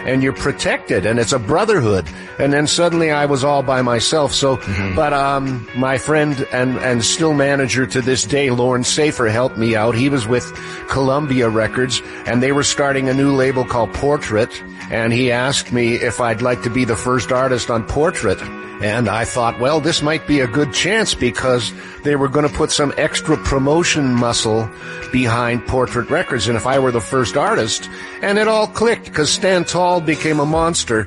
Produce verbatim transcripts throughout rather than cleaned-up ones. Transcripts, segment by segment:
and you're protected, and it's a brotherhood. And then suddenly I was all by myself. So, mm-hmm. but um, my friend and and still manager to this day, Lorne Safer, helped me out. He was with Columbia Records, and they were starting a new label called Portrait. And he asked me if I'd like to be the first artist on Portrait. And I thought, well, this might be a good chance because they were going to put some extra promotion muscle behind Portrait Records. And if I were the first artist, and it all clicked because Stan Tall became a monster.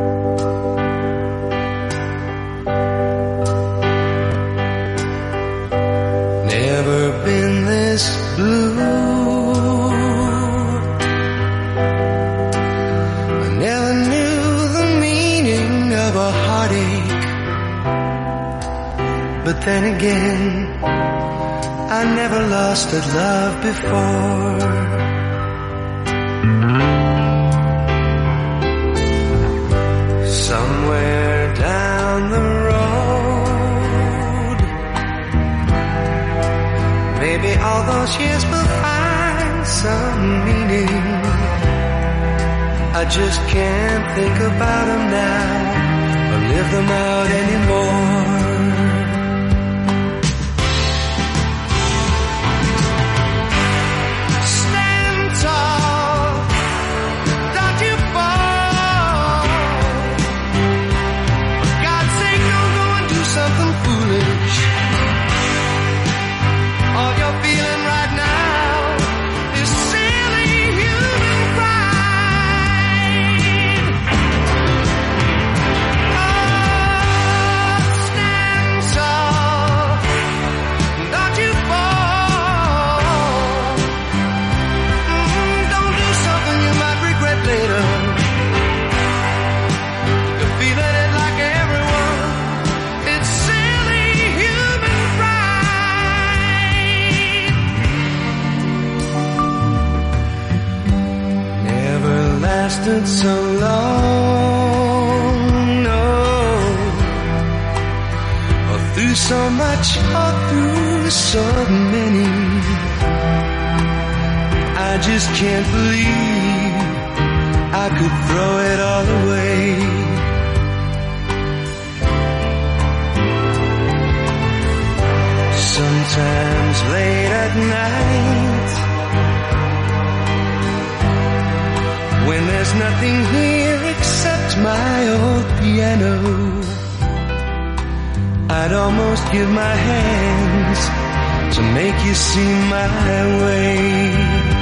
Never been this blue. But then again, I never lost that love before. Somewhere down the road, maybe all those years will find some meaning. I just can't think about them now or live them out anymore. So long, no, or through so much, or through so many, I just can't believe I could throw it all away. Sometimes late at night, when there's nothing here except my old piano, I'd almost give my hands to make you see my way.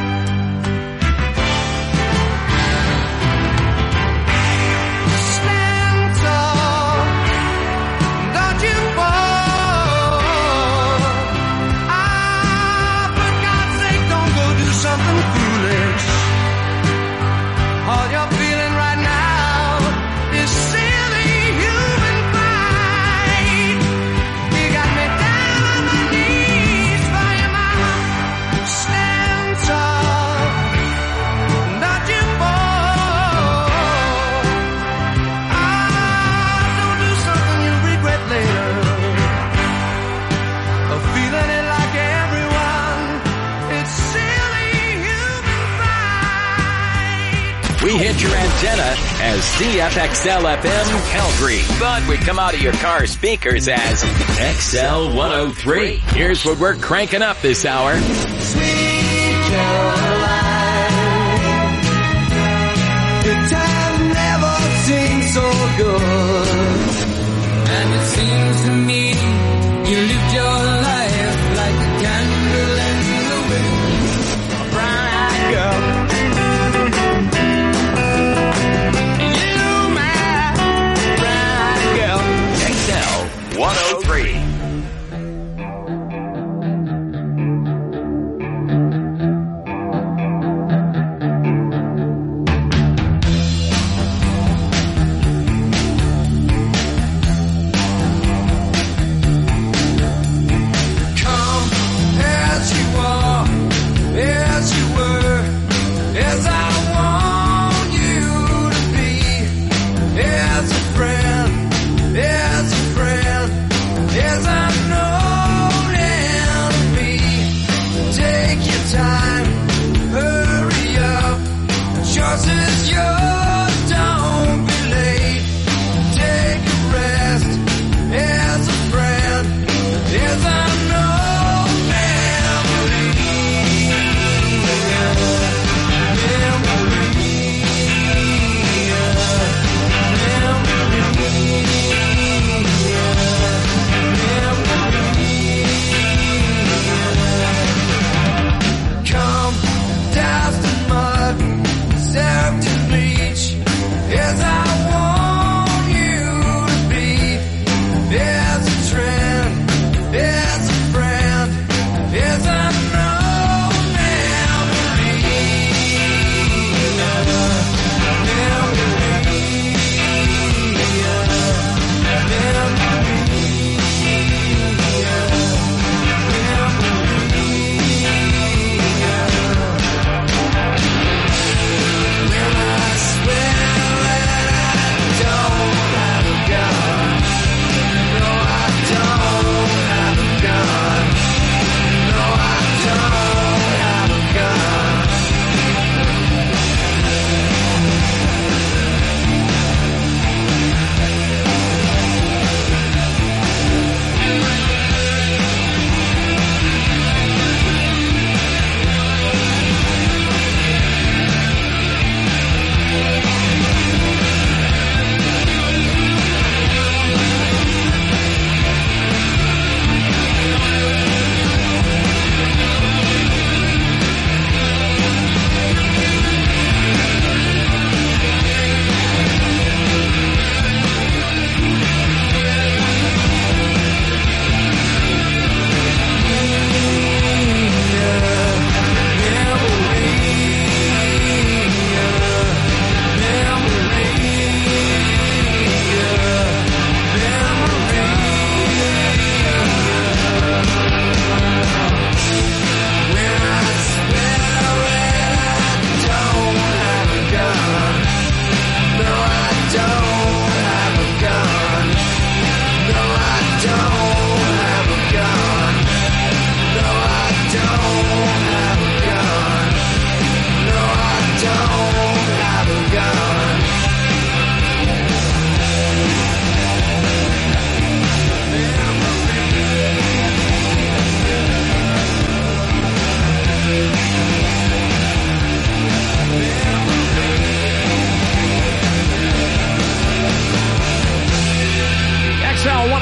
Stand tall, don't you fall. Ah, for God's sake, don't go do something foolish. All you're feeling right now is silly human pride. You got me down on my knees for your mama. Stand tall, don't you fall. Ah, don't do something you regret later. Or feeling it like everyone. It's silly human pride. We hit your antenna as C F X L F M Calgary, but we come out of your car speakers as X L one oh three. Here's what we're cranking up this hour. Sweet Caroline, the time never seemed so good. And it seems to me you lived your life like a candle in the wind. Bright girl. one oh three.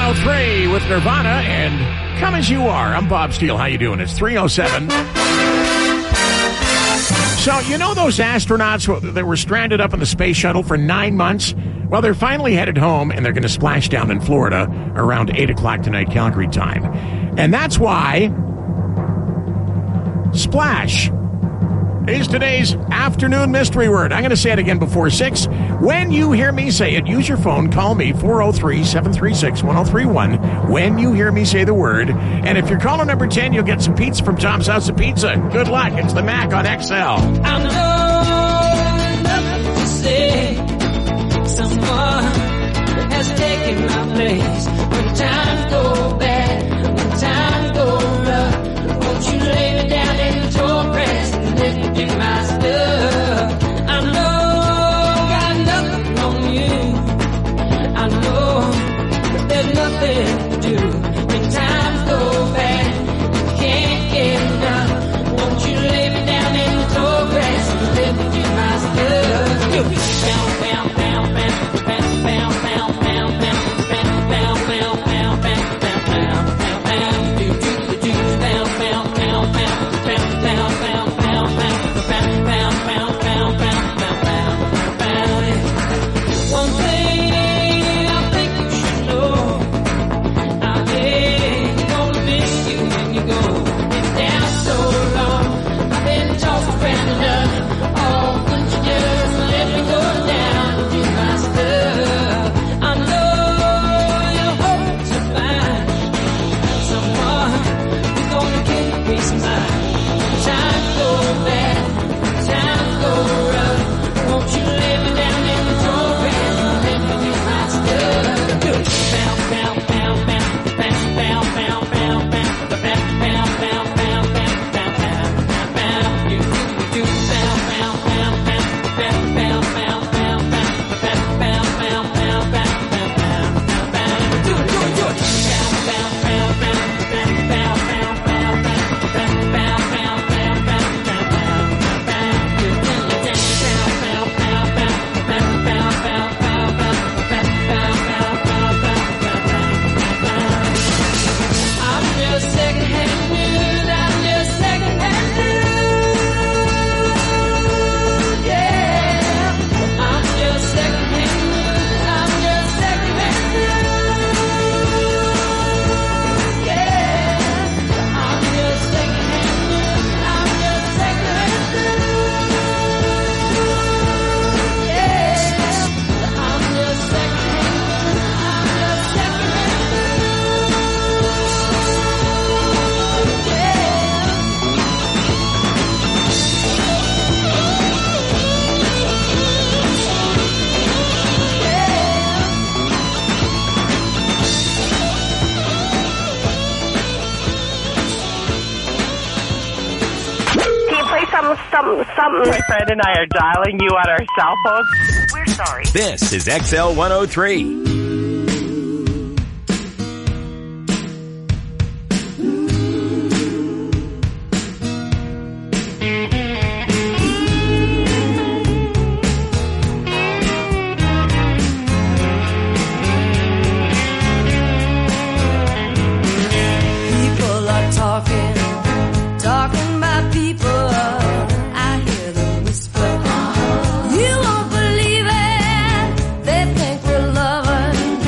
oh three with Nirvana and Come As You Are. I'm Bob Steele. How you doing? It's three oh seven. So, you know those astronauts that were stranded up in the space shuttle for nine months? Well, they're finally headed home, and they're going to splash down in Florida around eight o'clock tonight, Calgary time. And that's why Splash is today's afternoon mystery word. I'm going to say it again before six. When you hear me say it, use your phone. Call me, four oh three, seven three six, one oh three one, when you hear me say the word. And if you're caller number ten, you'll get some pizza from Tom's House of Pizza. Good luck. It's the Mac on X L. I know nothing to say. Someone has taken my place. When times go bad, when times go rough, won't you lay me down in the tall grass and let me do my stuff? I know got nothing on you. I know there's nothing to do. When times go bad, you can't get enough. Won't you lay me down in the tall grass and let me do my stuff? You bounce, bounce, bounce, bounce, bounce, bounce, bounce, bounce, bounce, bounce, bounce, bounce, bounce, bounce, bounce, bounce, do do do bounce, bounce, bounce, bounce, bounce, bounce, bounce, bounce, bounce, bounce, bounce, bounce, bounce, bounce, bounce, bounce. One thing I think you should know, I ain't gonna miss you when you go. Been down so long, I've been tossed around enough. Oh, would you just let me go down and do my stuff? I know you're hoping to find someone who's gonna give you peace of mind. When times go bad, when times go rough, won't you lay me down in the doorway and let me do my stuff? Do it. Bounce, bounce, bounce, bounce, bounce, bounce, bounce, bounce, bounce, bounce, bounce, bounce, bounce, bounce, bounce, bounce, you do, do, bounce, bounce, bounce, bounce, bounce, bounce, bounce, bounce, bounce, bounce, bounce, bounce, bounce, bounce, bounce, bounce, do it, do it, do it. Bounce, bounce, bounce, bounce, bounce, bounce, bounce, bounce, bounce, bounce, bounce, bounce, bounce, bounce, bounce, bounce, bounce, bounce, bounce, I'm just secondhand news, I'm just secondhand news, yeah. I'm just secondhand news, I'm just secondhand news, yeah. I'm just secondhand news, I'm just secondhand news, yeah. I'm just secondhand news, I'm just secondhand news, yeah. Can you play something, something, something? My friend and I are dialing you on our cell phones. We're sorry. This is X L one oh three. People are talking, talking about people. I hear them whisper. You won't believe it. They think we're loving.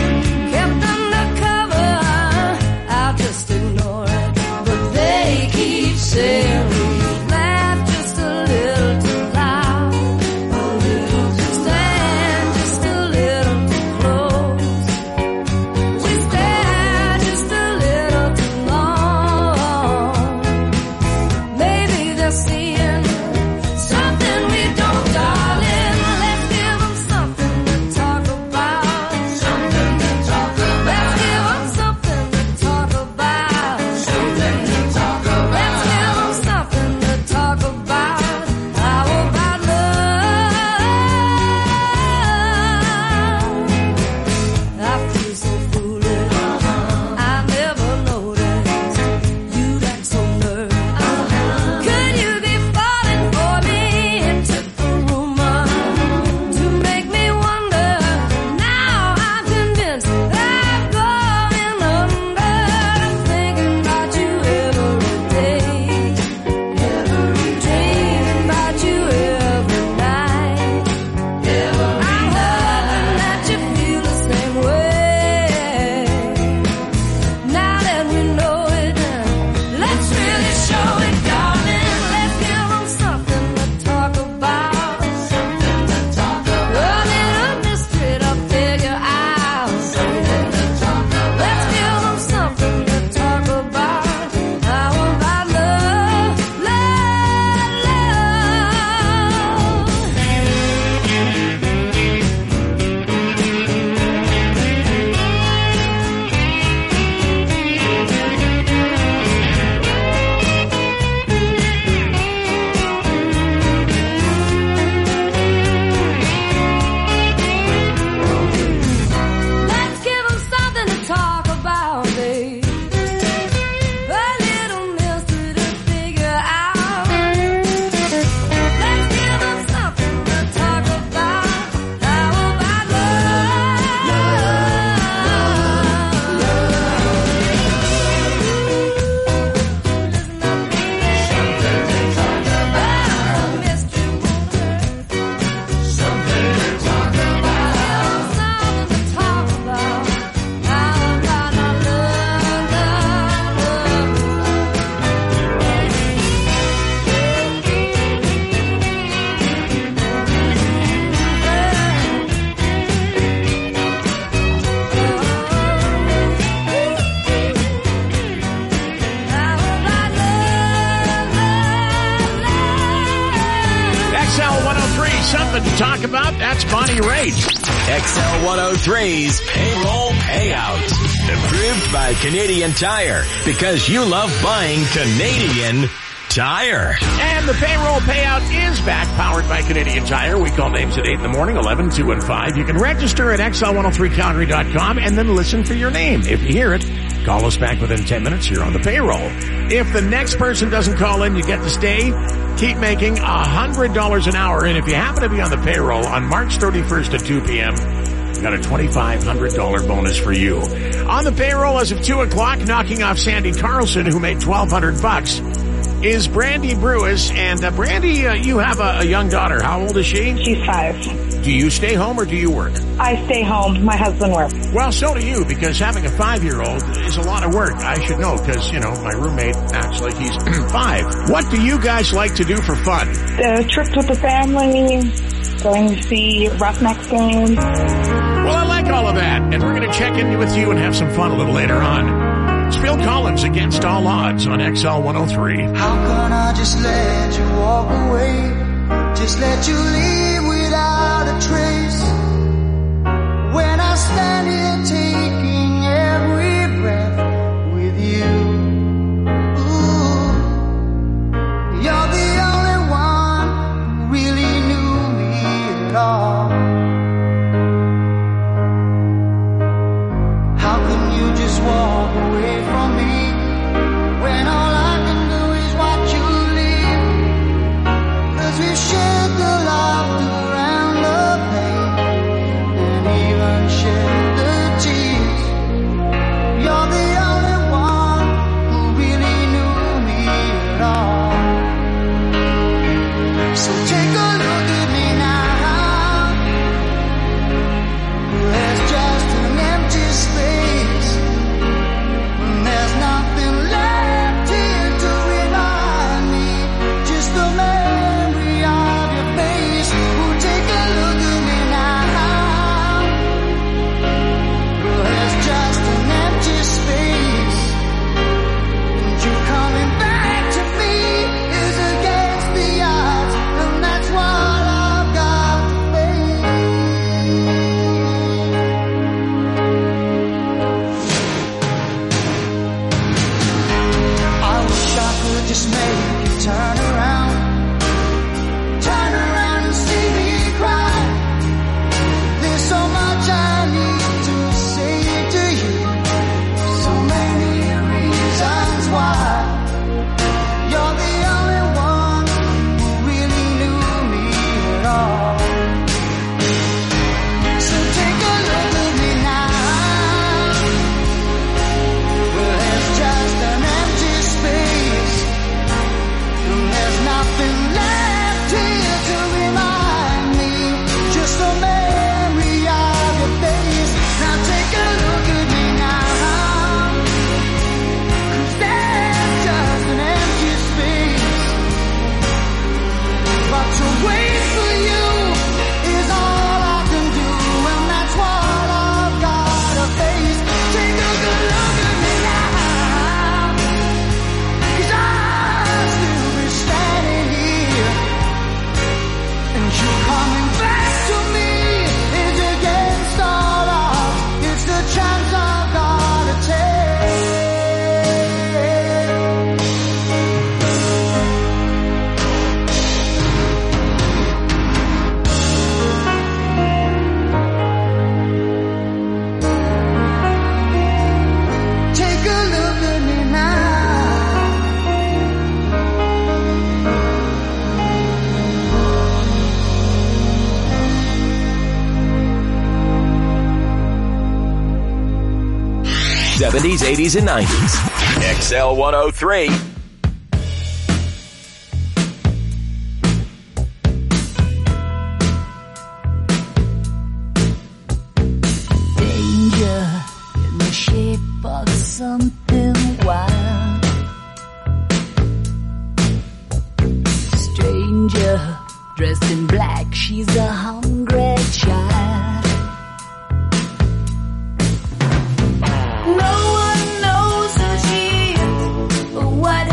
something to talk about? That's Bonnie Raitt. X L one oh three's payroll payout. Approved by Canadian Tire, because you love buying Canadian Tire. And the payroll payout is back, powered by Canadian Tire. We call names at eight in the morning, eleven, two, and five. You can register at X L one oh three Calgary dot com and then listen for your name. If you hear it, call us back within ten minutes. You're on the payroll. If the next person doesn't call in, you get to stay. Keep making one hundred dollars an hour. And if you happen to be on the payroll on March thirty-first at two p.m., we got a twenty-five hundred dollars bonus for you. On the payroll as of two o'clock, knocking off Sandy Carlson, who made twelve hundred bucks, is Brandy Brewis. And uh, Brandy, uh, you have a, a young daughter. How old is she? She's five. Do you stay home or do you work? I stay home. My husband works. Well, so do you, because having a five-year-old is a lot of work. I should know, because, you know, my roommate acts like he's five. What do you guys like to do for fun? Uh, trips with the family, going to see Roughnecks games. Well, I like all of that, and we're going to check in with you and have some fun a little later on. It's Phil Collins, Against All Odds, on X L one oh three. How can I just let you walk away? Just let you leave without a trace. When I stand here taking every breath with you. Ooh, you're the only one who really knew me at all. How can you just walk away from me when all I can do is watch you leave? 'Cause we shared the laughter and the pain, and even shared the tears. You're the only one who really knew me at all. So take a look at me now. There's just an empty space. There's nothing left here to remind me. Just the memory of your face. Oh, take a look at me now. There's just an empty space. And you coming back to me is against the odds. And that's what I've got to face. I wish I could just make you turn around. Turn around and see me cry. There's so much I need to say to you. So many reasons why. You're the only one who really knew me at all. So take a look at me now. There's just an empty space. And there's nothing left here to remind me. Just a memory of your face. Now take a look at me now. 'Cause there's just an empty space. But to wait for you is all I can do. And that's what I've got to face. Take a good look at me now. 'Cause I'll still be standing here. And you coming back to me is against all odds. It's the chance I've got to take. Take a look at me now. seventies, eighties, and nineties. X L one oh three. Danger in the shape of something wild. Stranger dressed in black, she's a hungry child. No one knows who she is or what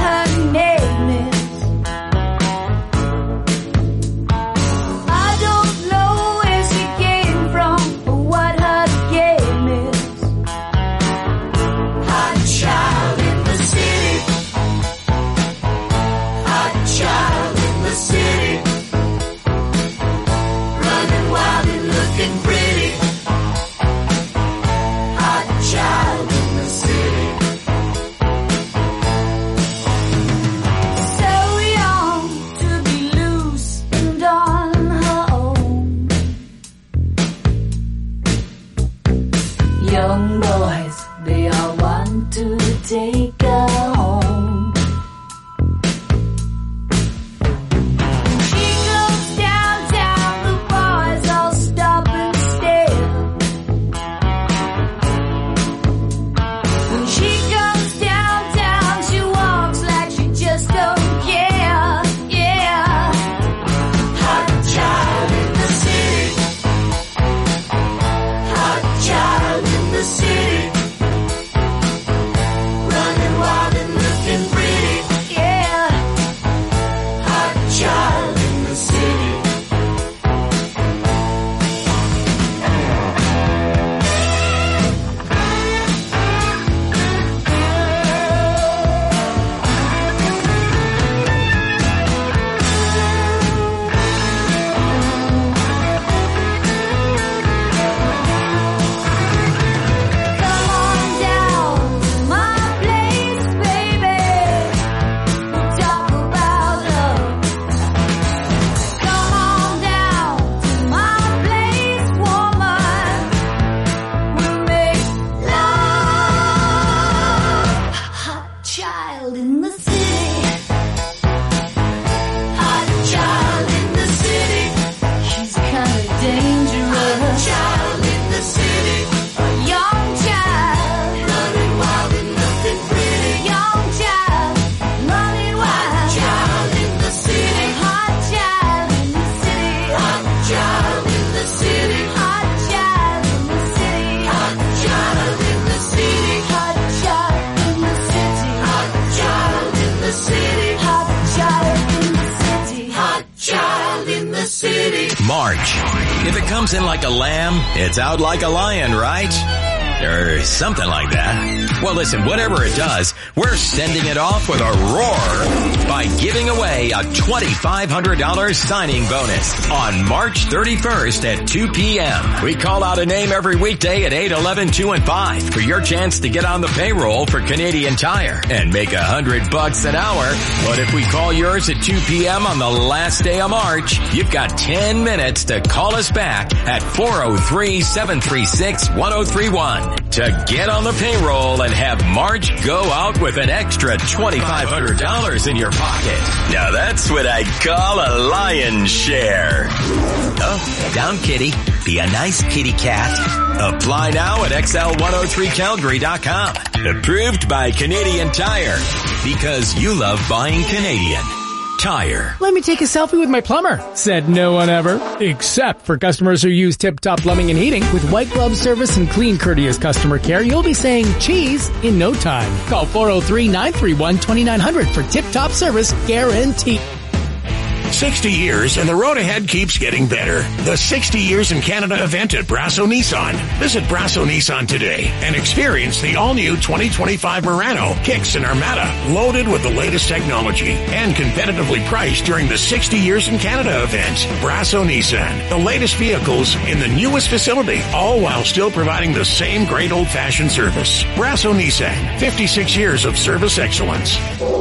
If it comes in like a lamb, it's out like a lion, right? Or something like that. Well, listen, whatever it does, we're sending it off with a roar by giving away a twenty-five hundred dollars signing bonus on March thirty-first at two p.m. We call out a name every weekday at eight, eleven, two, and five for your chance to get on the payroll for Canadian Tire and make a hundred bucks an hour. But if we call yours at two p.m. on the last day of March, you've got ten minutes to call us back at four oh three, seven three six, one oh three one. To get on the payroll and have March go out with an extra twenty-five hundred dollars in your pocket. Now that's what I call a lion's share. Oh, down kitty. Be a nice kitty cat. Apply now at X L one oh three Calgary dot com. Approved by Canadian Tire. Because you love buying Canadian Tire. Let me take a selfie with my plumber, said no one ever. Except for customers who use Tip Top Plumbing and Heating. With white glove service and clean, courteous customer care, you'll be saying cheese in no time. Call four oh three, nine three one, two nine hundred for Tip Top service guarantee. sixty years and the road ahead keeps getting better. The sixty Years in Canada event at Brasso Nissan. Visit Brasso Nissan today and experience the all-new twenty twenty-five Murano, Kicks, and Armada, loaded with the latest technology and competitively priced during the sixty Years in Canada event. Brasso Nissan, the latest vehicles in the newest facility, all while still providing the same great old-fashioned service. Brasso Nissan, fifty-six years of service excellence.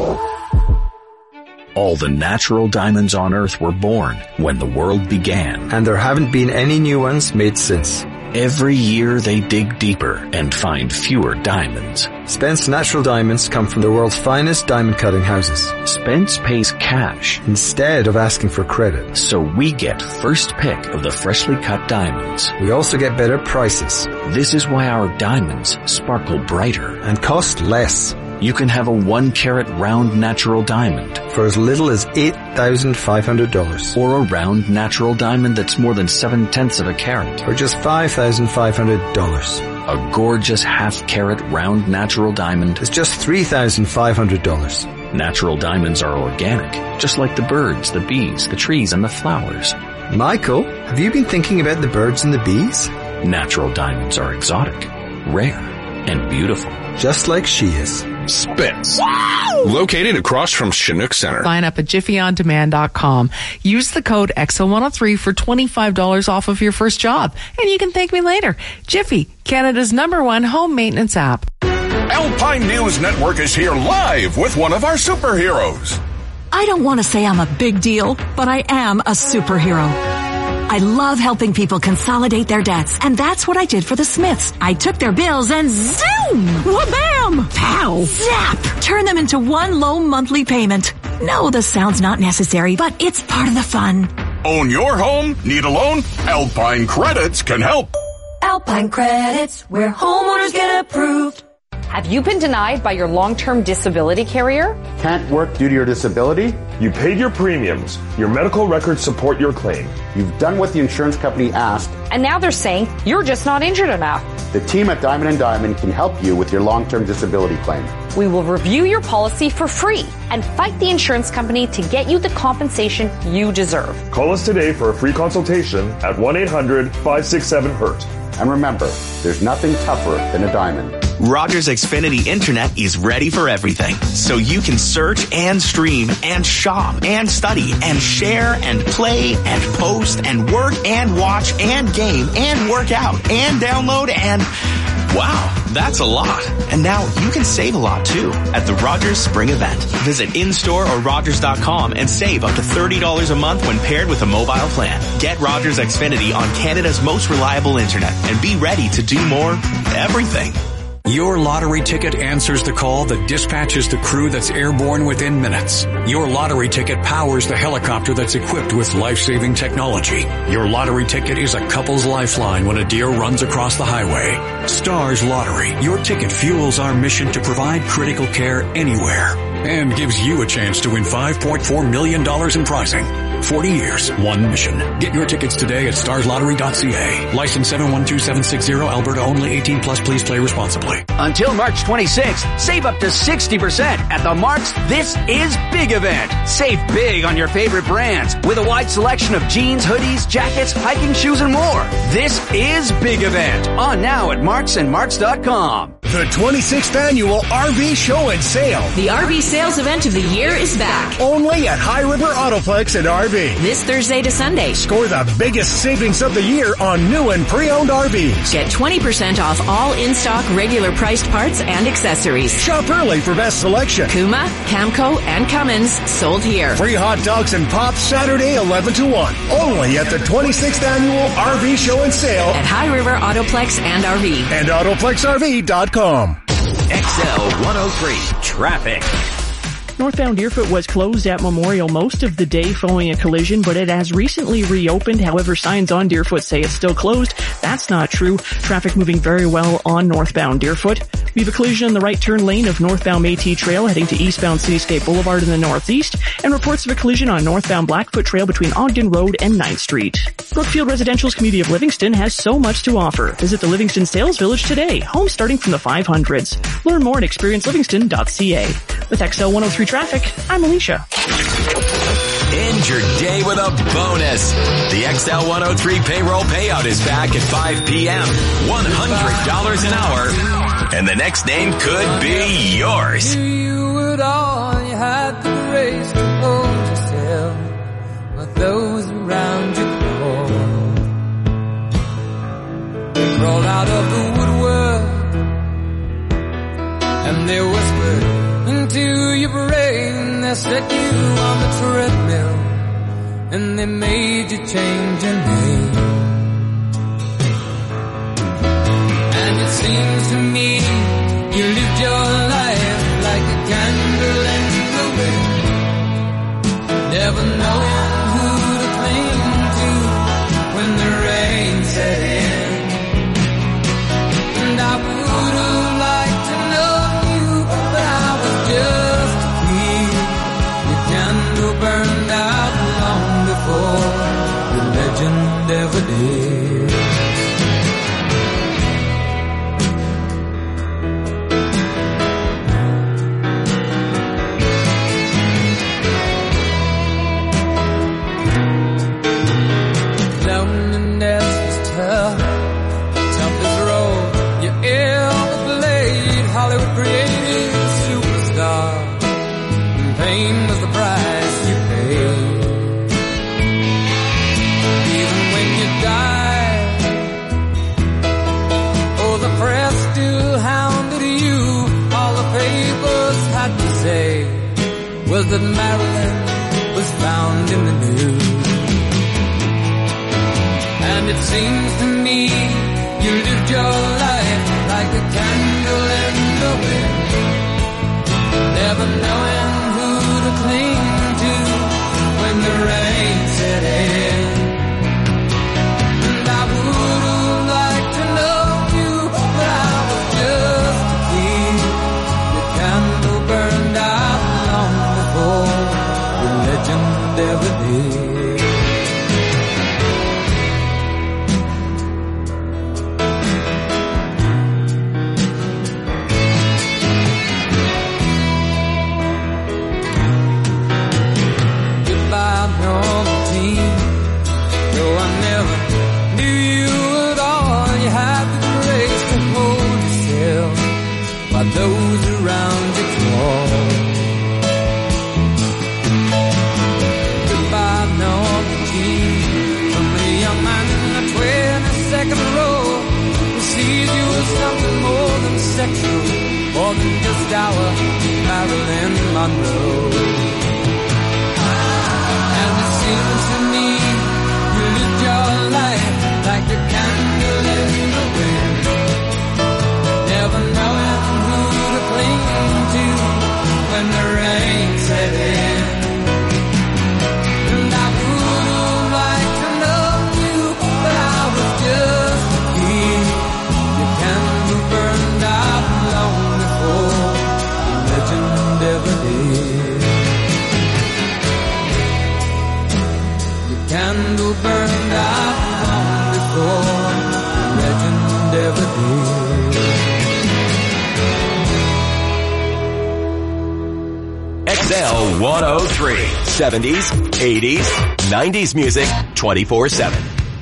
All the natural diamonds on Earth were born when the world began. And there haven't been any new ones made since. Every year they dig deeper and find fewer diamonds. Spence Natural Diamonds come from the world's finest diamond cutting houses. Spence pays cash instead of asking for credit. So we get first pick of the freshly cut diamonds. We also get better prices. This is why our diamonds sparkle brighter and cost less. You can have a one carat round natural diamond for as little as eight thousand five hundred dollars. Or a round natural diamond that's more than seven tenths of a carat. For just five thousand five hundred dollars. A gorgeous half carat round natural diamond is just three thousand five hundred dollars. Natural diamonds are organic, just like the birds, the bees, the trees, and the flowers. Michael, have you been thinking about the birds and the bees? Natural diamonds are exotic, rare, and beautiful. Just like she is. Spence. Wow! Located across from Chinook Center. Sign up at jiffy on demand dot com. Use the code X L one oh three for twenty-five dollars off of your first job. And you can thank me later. Jiffy, Canada's number one home maintenance app. Alpine News Network is here live with one of our superheroes. I don't want to say I'm a big deal, but I am a superhero. I love helping people consolidate their debts, and that's what I did for the Smiths. I took their bills and zoom! Wha-bam! Pow! Zap! Turn them into one low monthly payment. No, the sound's not necessary, but it's part of the fun. Own your home? Need a loan? Alpine Credits can help. Alpine Credits, where homeowners get approved. Have you been denied by your long-term disability carrier? Can't work due to your disability? You paid your premiums. Your medical records support your claim. You've done what the insurance company asked. And now they're saying you're just not injured enough. The team at Diamond and Diamond can help you with your long-term disability claim. We will review your policy for free and fight the insurance company to get you the compensation you deserve. Call us today for a free consultation at one eight hundred, five six seven, hurt. And remember, there's nothing tougher than a diamond. Rogers Xfinity Internet is ready for everything. So you can search and stream and shop and study and share and play and post and work and watch and game and work out and download and... Wow, that's a lot. And now you can save a lot too at the Rogers Spring Event. Visit in-store or Rogers dot com and save up to thirty dollars a month when paired with a mobile plan. Get Rogers Xfinity on Canada's most reliable internet and be ready to do more everything. Your lottery ticket answers the call that dispatches the crew that's airborne within minutes. Your lottery ticket powers the helicopter that's equipped with life-saving technology. Your lottery ticket is a couple's lifeline when a deer runs across the highway. Stars Lottery. Your ticket fuels our mission to provide critical care anywhere. and gives you a chance to win five point four million dollars in prizing. forty years, one mission. Get your tickets today at stars lottery dot c a. License seven one two seven six zero, Alberta only, eighteen plus. Please play responsibly. Until March twenty-sixth, save up to sixty percent at the Mark's This Is Big event. Save big on your favorite brands with a wide selection of jeans, hoodies, jackets, hiking shoes, and more. This is Big event. On now at marks and marks dot com. The twenty-sixth Annual R V Show and Sale. The R V sales event of the year is back. Only at High River Autoplex and R V. This Thursday to Sunday. Score the biggest savings of the year on new and pre-owned R Vs. Get twenty percent off all in-stock regular priced parts and accessories. Shop early for best selection. Kuma, Camco, and Cummins sold here. Free hot dogs and pops Saturday eleven to one. Only at the twenty-sixth Annual R V Show and Sale. At High River Autoplex and R V. And autoplex R V dot com. X L one oh three Traffic. Northbound Deerfoot was closed at Memorial most of the day following a collision, but it has recently reopened. However, signs on Deerfoot say it's still closed. That's not true. Traffic moving very well on northbound Deerfoot. We have a collision in the right turn lane of northbound Métis Trail heading to eastbound Cityscape Boulevard in the northeast, and reports of a collision on northbound Blackfoot Trail between Ogden Road and ninth Street. Brookfield Residential's community of Livingston has so much to offer. Visit the Livingston Sales Village today. Homes starting from the five hundreds. Learn more at experience livingston dot c a. With X L one oh three Traffic, I'm Alicia. End your day with a bonus. The X L one oh three payroll payout is back at five p.m. one hundred dollars an hour. And the next name could be yours. You would all you had the grace to hold yourself, but those around you crawl. They crawled out of the woodwork, and they whispered into your brain. They set you on the treadmill, and they made you change your name. And it seems to me you lived your life like a candle in the wind, never knowing who to cling to when the rain set in. And I would have liked to know you, but I was just a kid. Your candle burned out long before the legend ever did. Loneliness was tough, toughest road you ever played. Hollywood created a superstar, and pain was the price you paid. Even when you died, oh, the press still hounded you. All the papers had to say was that Marilyn was found in the news. And it seems to me you lived your life like a candle in the wind, never knowing who to cling to when the rain set in. And I would have liked to know you, but I was just a kid. Your candle burned out long before the legend ever did. Those around you crawl. Goodbye, Norma Jean, from a young man in the twenty-second row who sees you as something more than sexual, more than just our Marilyn Monroe. And it seems to me you lived your life like a candle in the wind, never knowing cling to when the rain set in. And I would have liked to know you, but I was just a kid. Your candle burned out long before the legend ever did. X L one oh three. seventies, eighties, nineties music twenty-four seven.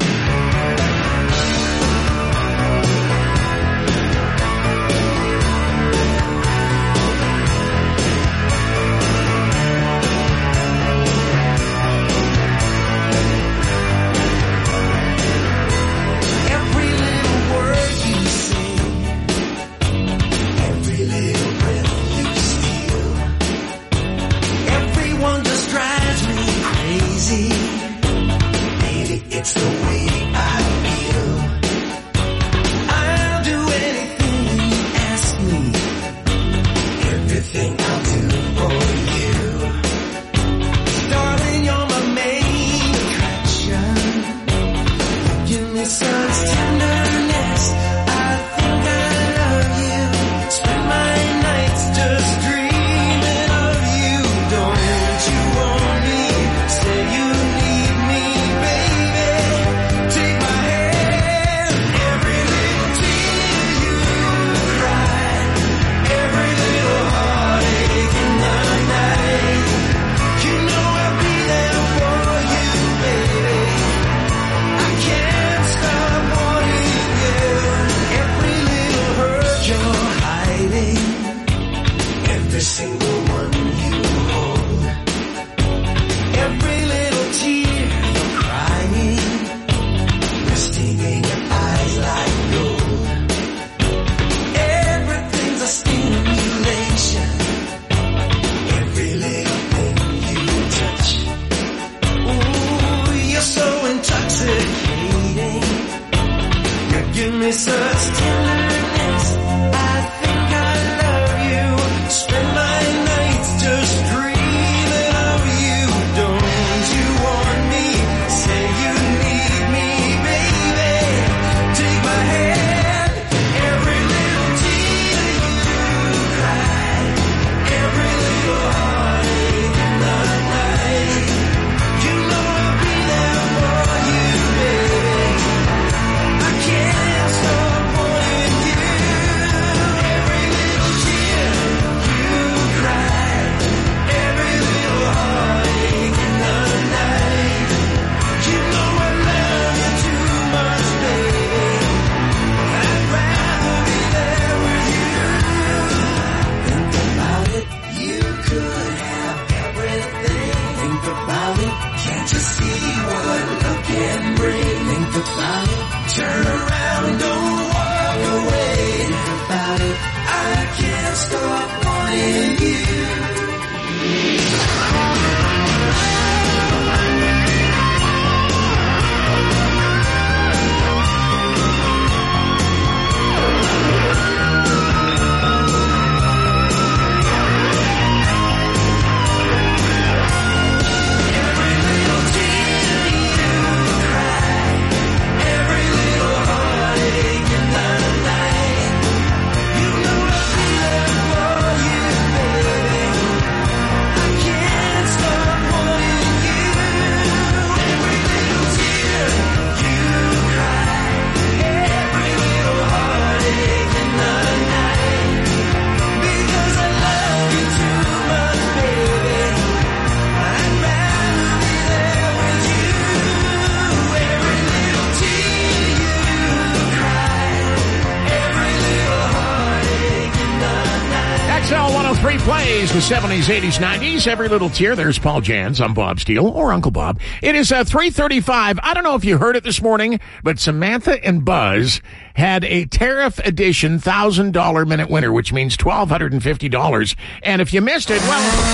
Plays the seventies, eighties, nineties, every little tear. There's Paul Jans. I'm Bob Steele, or Uncle Bob. It is uh, three thirty-five. I don't know if you heard it this morning, but Samantha and Buzz had a tariff edition one thousand dollars minute winner, which means one thousand two hundred fifty dollars. And if you missed it,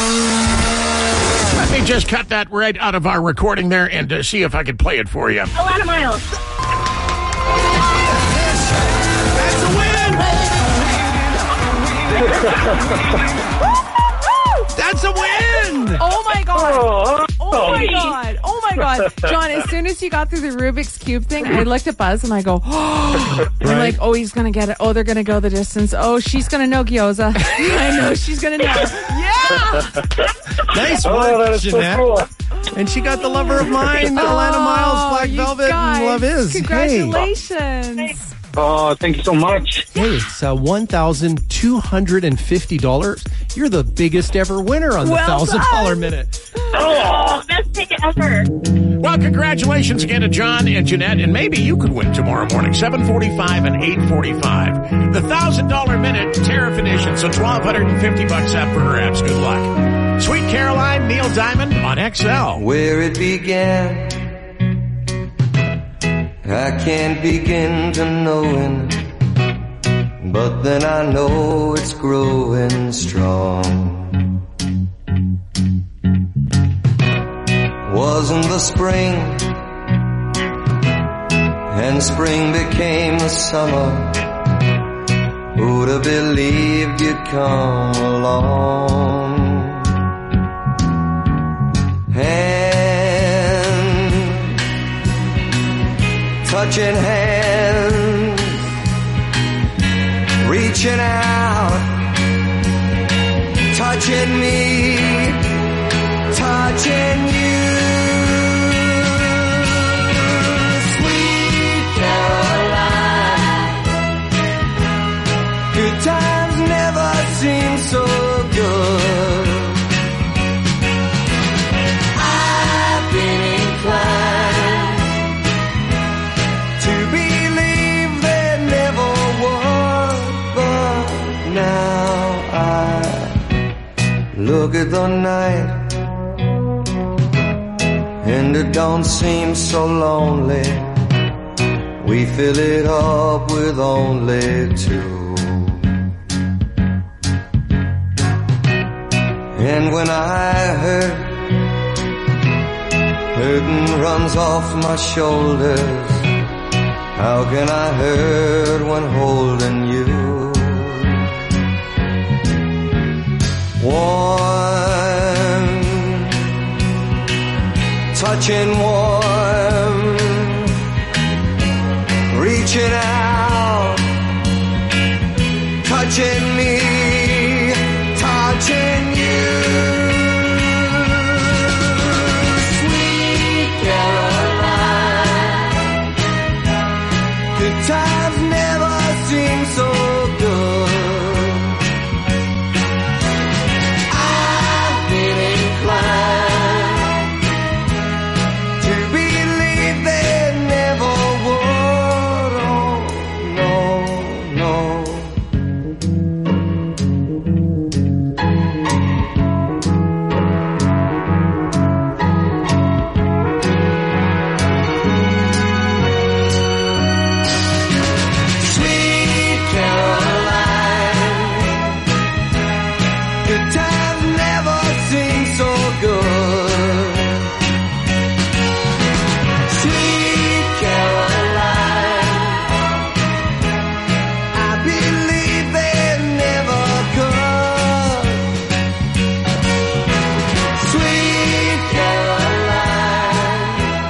well, let me just cut that right out of our recording there and uh, see if I can play it for you. A lot of miles. That's a win! Oh my god! Oh my god! Oh my god! John, as soon as you got through the Rubik's Cube thing, I looked at Buzz and I go, oh, I'm right. like, oh, he's gonna get it. Oh, they're gonna go the distance. Oh, she's gonna know gyoza. I know she's gonna know. Yeah! Nice work, oh, that is Jeanette. So cool. And she got the Lover of Mine, oh, Atlanta Miles, Black Velvet, guys, and Love Is. Congratulations. Hey. Oh, thank you so much. Hey, it's uh, one thousand two hundred fifty dollars. You're the biggest ever winner on the Well one thousand dollars done. minute. Oh, best ticket ever. Well, congratulations again to John and Jeanette, and maybe you could win tomorrow morning, seven forty-five and eight forty-five. The one thousand dollars minute tariff edition, so twelve fifty bucks up for grabs. Good luck. Sweet Caroline, Neil Diamond on X L. Where it began, I can't begin to knowing, but then I know it's growing strong. Wasn't the spring, and spring became the summer. Who'd have believed you'd come along? Hand, touching hands, reaching out, touching me, touching you. Sweet Caroline, good times never seem so good. I've been inclined to believe there never was, but now I look at the night and it don't seem so lonely. We fill it up with only two. And when I hurt, hurting runs off my shoulders. How can I hurt when holding you? Warm, touching warm, reaching out, touching me, touching you. Sweet Caroline, good times never seem so good. I've been inclined to believe there never would. Oh, no, no. Sweet Caroline, good times never seem so good. Sweet Caroline, I believe they never could. Sweet Caroline,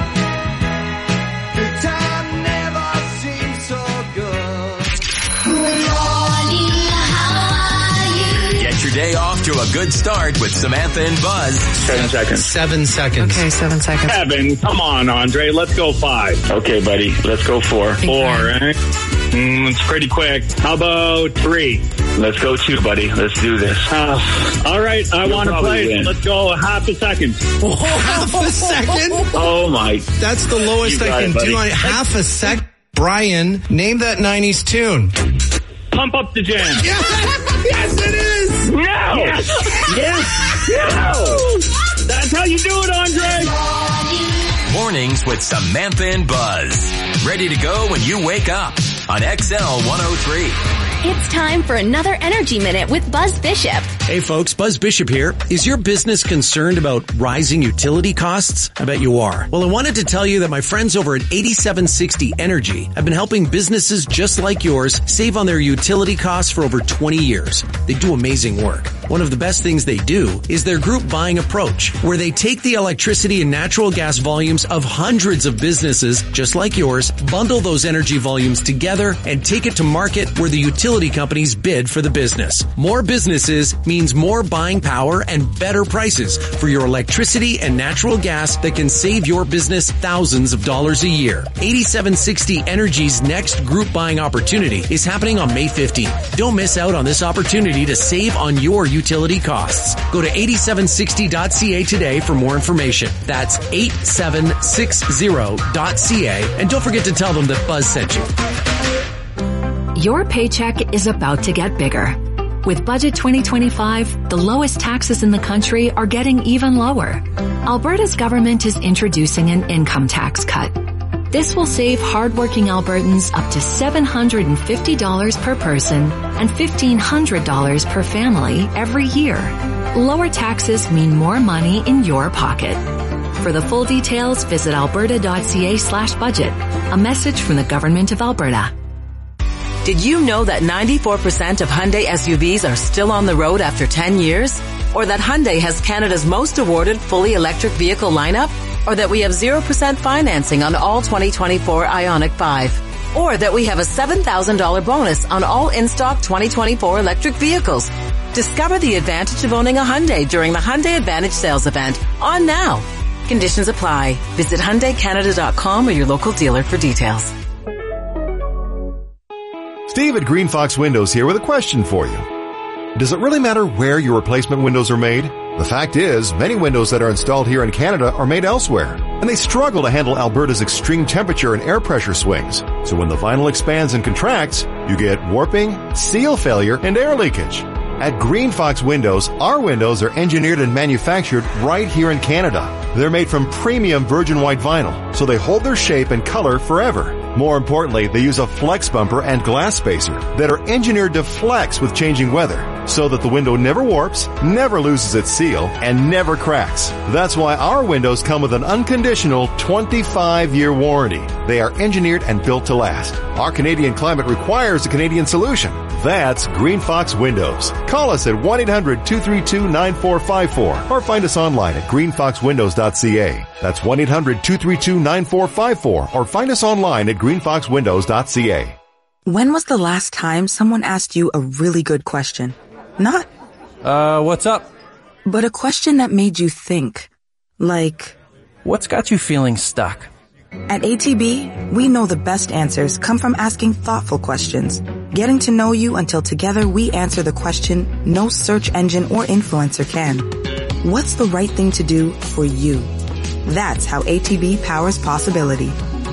good time never seems so good. Get your day off to a good start with Samantha and Buzz. Seven seconds. Seven seconds. Okay, seven seconds. Seven. Come on, Andre. Let's go five. Okay, buddy. Let's go four. Four, right? Mm, it's pretty quick. How about three? Let's go two, buddy. Let's do this. Uh, all right. I You'll want to probably play. win. Let's go half a second. Oh, half a second? Oh, my. That's the lowest You I got can it, buddy. do on half a sec. Brian, name that nineties tune. Pump up the jam. Yes, it is. No. Yes. Yes. No. That's how you do it, Andre. Mornings with Samantha and Buzz. Ready to go when you wake up on X L one oh three. It's time for another Energy Minute with Buzz Bishop. Hey folks, Buzz Bishop here. Is your business concerned about rising utility costs? I bet you are. Well, I wanted to tell you that my friends over at eighty-seven sixty Energy have been helping businesses just like yours save on their utility costs for over twenty years. They do amazing work. One of the best things they do is their group buying approach, where they take the electricity and natural gas volumes of hundreds of businesses just like yours, bundle those energy volumes together, and take it to market where the utility companies bid for the business. More businesses mean means more buying power and better prices for your electricity and natural gas that can save your business thousands of dollars a year. eighty-seven sixty Energy's next group buying opportunity is happening on May fifteenth. Don't miss out on this opportunity to save on your utility costs. Go to eighty-seven sixty dot c a today for more information. That's eighty-seven sixty dot c a, and don't forget to tell them that Buzz sent you. Your paycheck is about to get bigger. With Budget twenty twenty-five, the lowest taxes in the country are getting even lower. Alberta's government is introducing an income tax cut. This will save hardworking Albertans up to seven hundred fifty dollars per person and fifteen hundred dollars per family every year. Lower taxes mean more money in your pocket. For the full details, visit alberta.ca slash budget. A message from the Government of Alberta. Did you know that ninety-four percent of Hyundai S U Vs are still on the road after ten years? Or that Hyundai has Canada's most awarded fully electric vehicle lineup? Or that we have zero percent financing on all twenty twenty-four Ioniq five? Or that we have a seven thousand dollars bonus on all in-stock twenty twenty-four electric vehicles? Discover the advantage of owning a Hyundai during the Hyundai Advantage sales event on now. Conditions apply. Visit Hyundai Canada dot com or your local dealer for details. Steve at Green Fox Windows here with a question for you. Does it really matter where your replacement windows are made? The fact is, many windows that are installed here in Canada are made elsewhere, and they struggle to handle Alberta's extreme temperature and air pressure swings. So when the vinyl expands and contracts, you get warping, seal failure, and air leakage. At Green Fox Windows, our windows are engineered and manufactured right here in Canada. They're made from premium virgin white vinyl, so they hold their shape and color forever. More importantly, they use a flex bumper and glass spacer that are engineered to flex with changing weather, so that the window never warps, never loses its seal, and never cracks. That's why our windows come with an unconditional twenty-five year warranty. They are engineered and built to last. Our Canadian climate requires a Canadian solution. That's Green Fox Windows. Call us at one eight hundred two three two nine four five four or find us online at green fox windows dot c a. That's one eight hundred two three two nine four five four or find us online at green fox windows dot c a. When was the last time someone asked you a really good question? Not, uh, what's up? But a question that made you think. Like, what's got you feeling stuck? At A T B, we know the best answers come from asking thoughtful questions, getting to know you until together we answer the question no search engine or influencer can. What's the right thing to do for you? That's how A T B powers possibility.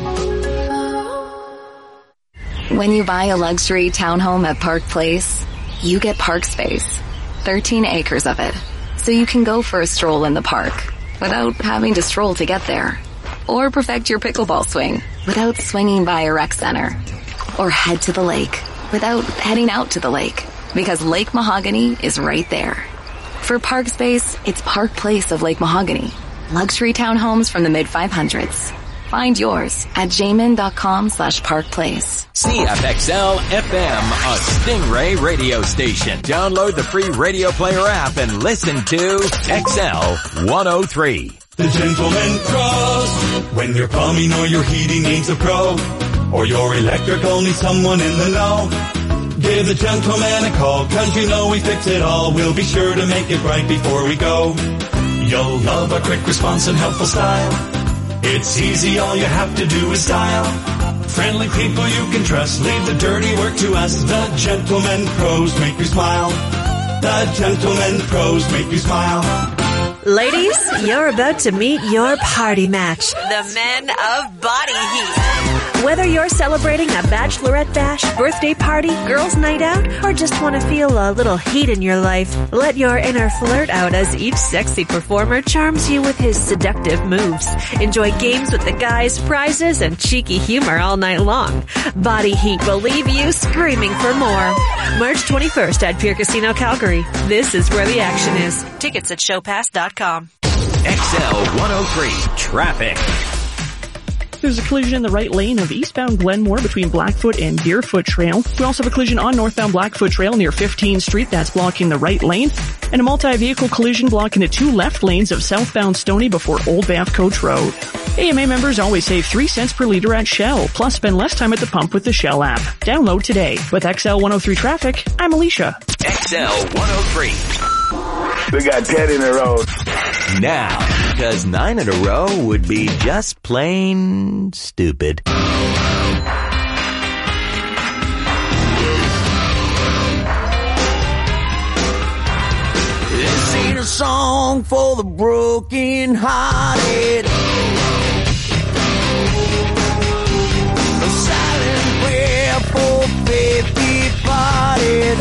When you buy a luxury townhome at Park Place, you get park space, thirteen acres of it, so you can go for a stroll in the park without having to stroll to get there. Or perfect your pickleball swing without swinging by a rec center. Or head to the lake without heading out to the lake, because Lake Mahogany is right there. For park space, it's Park Place of Lake Mahogany. Luxury townhomes from the mid five hundreds. Find yours at jamin.com slash park place. C F X L F M, a Stingray radio station. Download the free Radio Player app and listen to X L one oh three. The Gentleman Pros. When your plumbing or your heating needs a pro, or your electrical needs someone in the know, give the Gentleman a call, cause you know we fix it all. We'll be sure to make it right before we go. You'll love a quick response and helpful style. It's easy, all you have to do is dial. Friendly people you can trust, leave the dirty work to us. The Gentleman Pros make you smile. The Gentleman Pros make you smile. Ladies, you're about to meet your party match. The men of Body Heat. Whether you're celebrating a bachelorette bash, birthday party, girls' night out, or just want to feel a little heat in your life, let your inner flirt out as each sexy performer charms you with his seductive moves. Enjoy games with the guys, prizes, and cheeky humor all night long. Body Heat will leave you screaming for more. March twenty-first at Pier Casino, Calgary. This is where the action is. Tickets at showpass dot com. X L one oh three Traffic. There's a collision in the right lane of eastbound Glenmore between Blackfoot and Deerfoot Trail. We also have a collision on northbound Blackfoot Trail near fifteenth Street. That's blocking the right lane. And a multi-vehicle collision blocking the two left lanes of southbound Stony before Old Bath Coach Road. A M A members always save three cents per liter at Shell. Plus, spend less time at the pump with the Shell app. Download today. With X L one oh three Traffic, I'm Alicia. X L one oh three. We got ten in a row. Now, because nine in a row would be just plain stupid. This ain't a song for the broken hearted. A silent prayer for faith departed.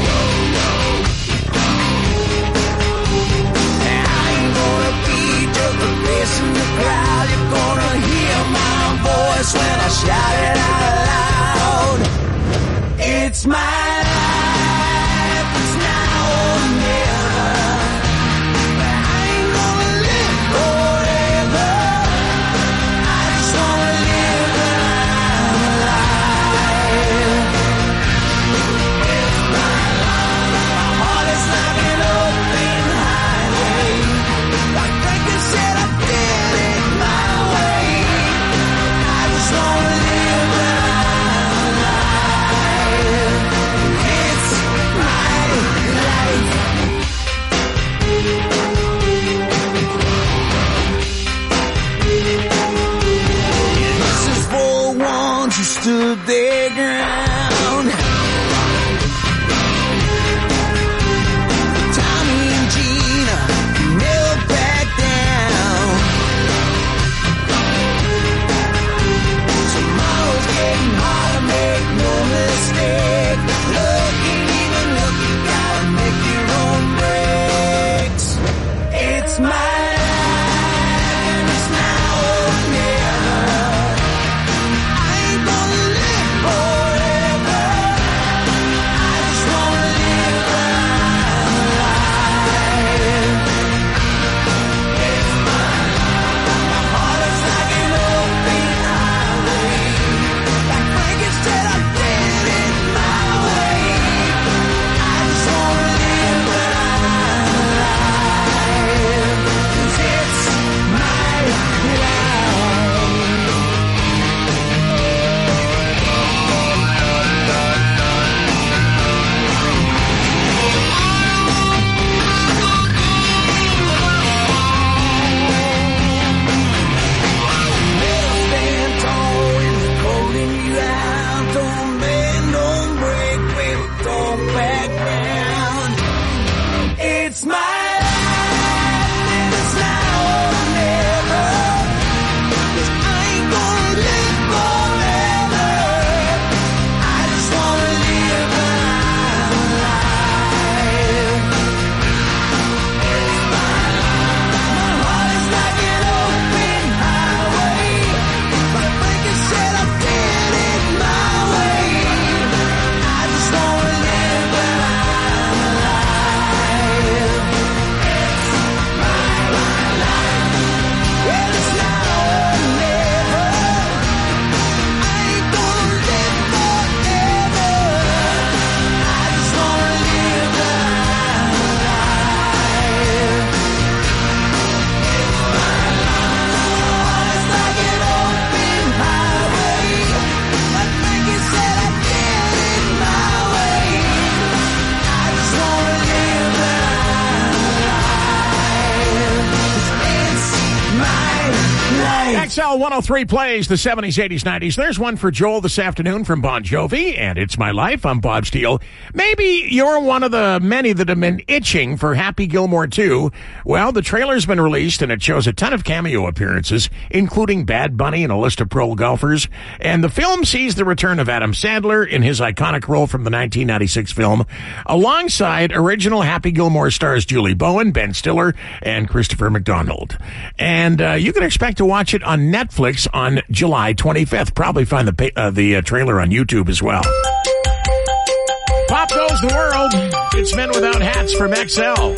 In the crowd, you're gonna hear my voice when I shout it out loud. It's my life, it's now or never. I ain't gonna live forever. I just wanna live when I'm alive. It's my life, my heart is like an open highway. Like Franklin said, I stood their ground. Tommy and Gina never back down. Tomorrow's getting harder, make no mistake. Looking, even looking, gotta make your own breaks. It's my life, and it's now or never. X L one oh three plays the seventies, eighties, nineties. There's one for Joel this afternoon from Bon Jovi, and It's My Life. I'm Bob Steele. Maybe you're one of the many that have been itching for Happy Gilmore two. Well, the trailer's been released, and it shows a ton of cameo appearances, including Bad Bunny and a list of pro golfers. And the film sees the return of Adam Sandler in his iconic role from the nineteen ninety-six film, alongside original Happy Gilmore stars Julie Bowen, Ben Stiller, and Christopher McDonald. And uh, you can expect to watch it on Netflix on July twenty-fifth. Probably find the uh, the uh, trailer on YouTube as well. Pop goes the world. It's Men Without Hats from X L.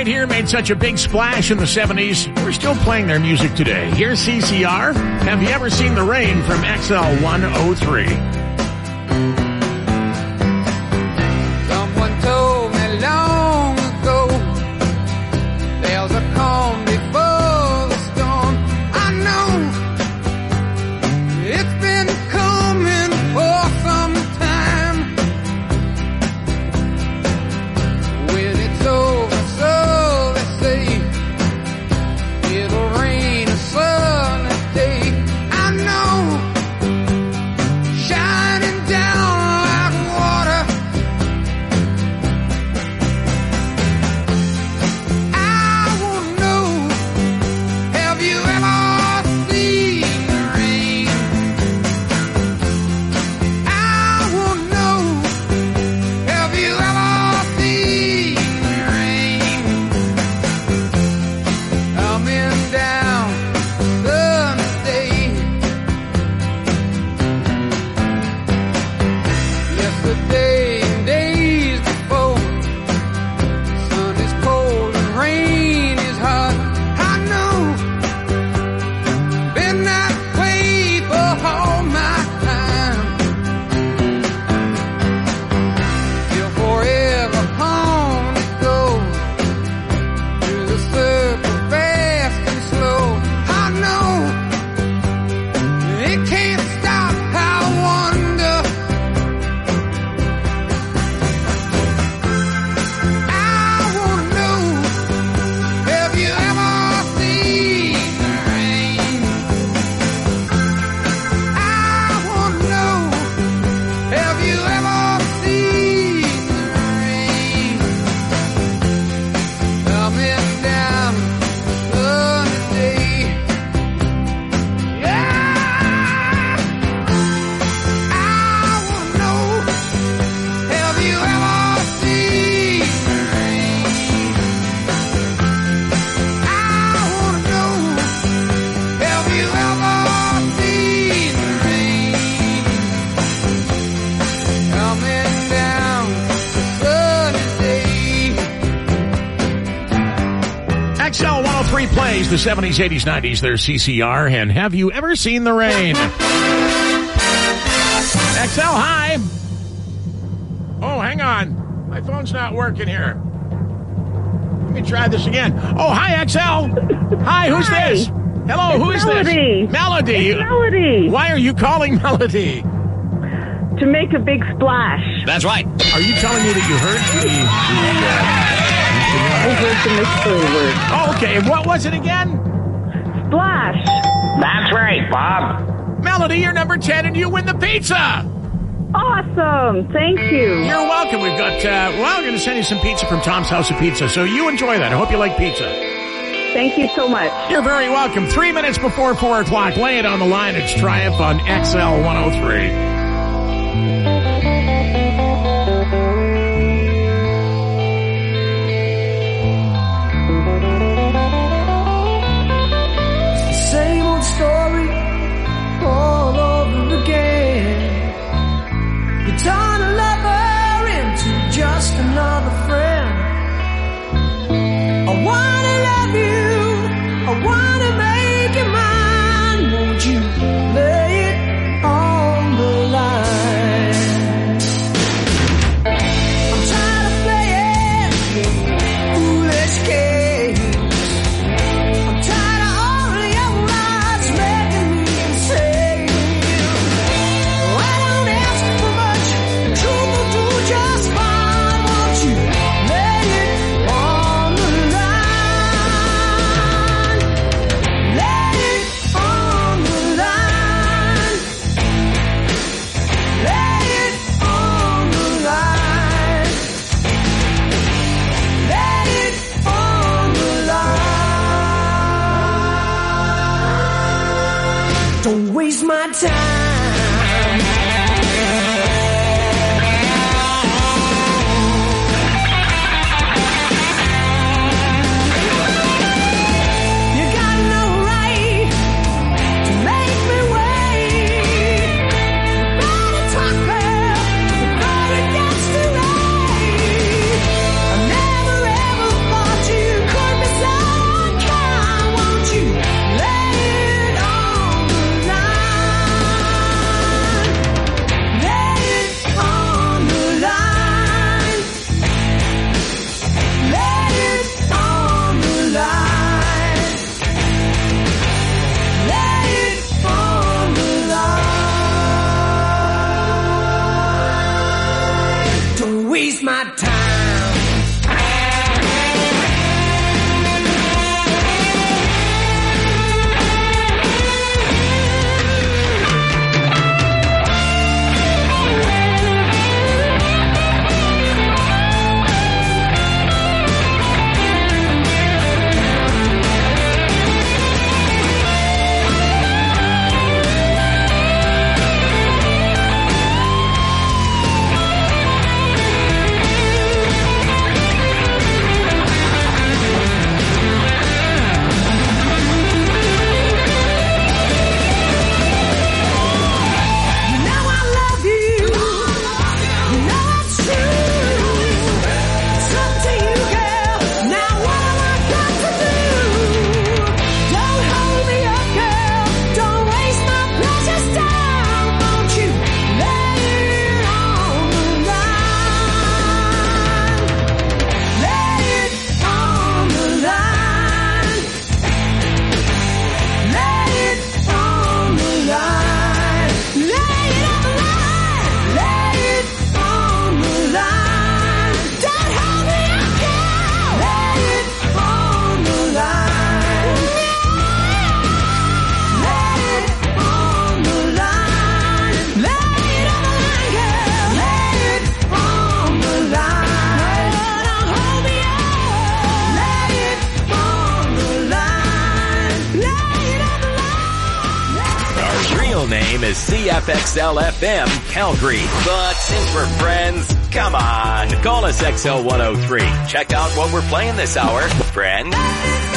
right here made such a big splash in the seventies. We're still playing their music today. Here's C C R. Have you ever seen the rain from X L one oh three? Someone told me long ago there's a calm before the storm. I know it's been coming for some time. When it's over, so they say it'll rain a sunny day. I know, shining down like water. I wanna know, have you ever seen the rain? I wanna know, have you ever seen the rain? Coming down sunny day. Yesterday and days before, sun is cold and rain is hot. I know, been that way for all my time. Till forever home it goes, through the circle fast and slow. I know, it can't stop. I wonder, I wanna know, have you ever seen the rain? I wanna know, have you ever seen the rain? Coming down sunny day. Yeah, I wanna know, have you ever seen the rain? I wanna know, have you ever seen the rain? Coming down sunny day. X L one oh three plays the seventies, eighties, nineties. There's C C R. And have you ever seen the rain? X L, hi. Oh, hang on. My phone's not working here. Let me try this again. Oh, hi, X L. Hi, who's Hi. this? Hello, It's who is Melody. this? Melody. It's Melody. Why are you calling Melody? To make a big splash. That's right. Are you telling me that you heard the... I heard the mystery word. Oh, okay. And what was it again? Splash. That's right, Bob. Melody, you're number ten, and you win the pizza. Awesome. Thank you. You're welcome. We've got, uh, well, I'm going to send you some pizza from Tom's House of Pizza, so you enjoy that. I hope you like pizza. Thank you so much. You're very welcome. Three minutes before four o'clock. Lay it on the line. It's Triumph on X L one oh three. Same old story all over again. You turn a lover into just another friend. I wanna love you, I wanna make you mine. Won't you lay it on the line? I'm tired of playing foolish games. I'm tired of all your lies making me insane. I don't ask for much, the truth will do just fine. Won't you lay it on the line? Lay it on the line. Lay it on the line. Lay it on the line. Don't waste my time. You got no right to make me wait. Better talk her before it gets too late. I never ever thought you waste my time. Name is C F X L F M Calgary. But since we're friends, come on, call us X L one oh three. Check out what we're playing this hour, friend.